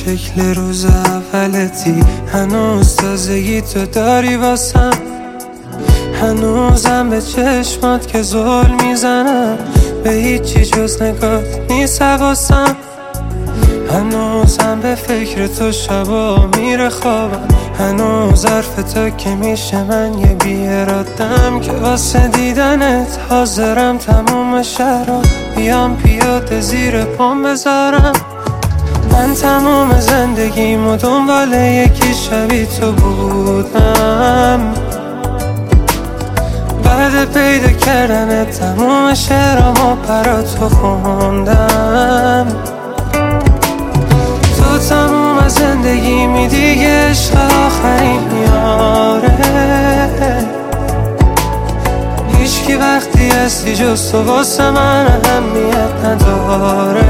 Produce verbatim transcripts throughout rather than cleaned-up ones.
شکل روز اولتی، هنوز تازگی تو داری واسم، هنوزم به چشمات که زل میزنم، به هیچی جز نگات نیست حواسم، هنوزم به فکر تو شبا میره خوابم، هنوز حرف تو که میشه من یه بیارادم که واسه دیدنت حاضرم تموم شهرها بیام پیاده زیر پام بذارم. من تموم زندگیمو دنبال یکی شبیه تو بودم، بعد پیدا کردن تموم شعرامو برا تو خوندم. تو تموم زندگیمی دیگه عشق آخرین میاره، هیچکی وقتی هستی جز تو واسه من اهمیت نداره.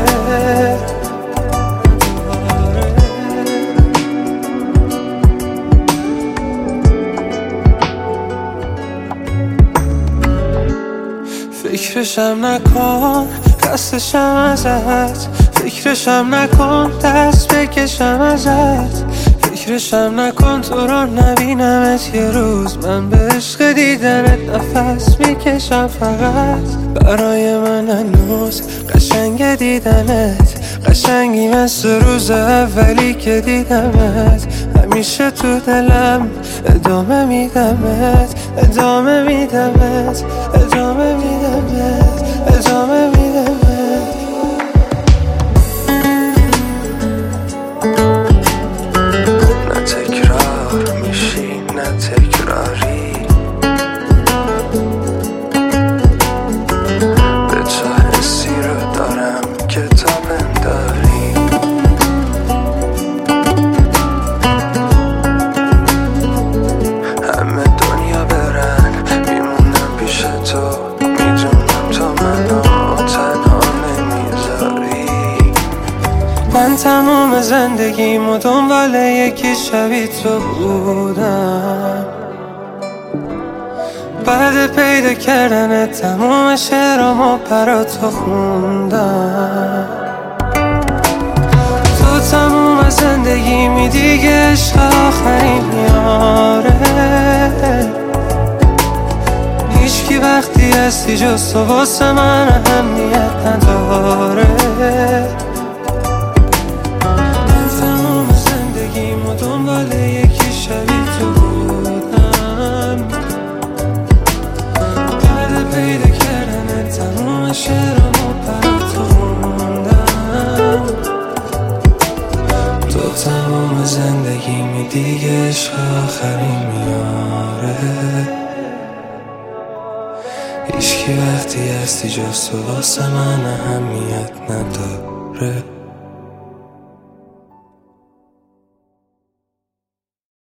فکرشم نکن خستشم ازت، فکرشم نکن دست بکشم ازت، فکرشم نکن تو رو نبینمت یه روز، من به عشق دیدنت نفس میکشم فقط. برای من هنوز قشنگ دیدنت، قشنگی مثل روز اولی که دیدمت، همیشه تو دلم ادامه میدمت، ادامه میدمت، ادامه میدمت، ادامه میدمت. نه تکرار میشی نه تکراری، به تو حسی رو دارم که تا بنداری، همه دنیا برن میمونم پیش تو، میدونم تو منو تنها نمیذاری. من تموم زندگیمو دنبال یکی شبیه تو بودم، بعد پیدا کردن تموم شعرامو برا تو خوندم. تو تموم زندگیمی دیگه عشق آخرین میاره، هیچکی وقتی هستی جز تو واسه من اهمیت نداره. دنبال یکی شبیه تو بودم، بعد پیدا کردن تموم شعرامو برا تو خوندم. تو تموم زندگیمی دیگه عشق آخرین میاره، هیچکی وقتی هستی جز تو واسه من اهمیت نداره.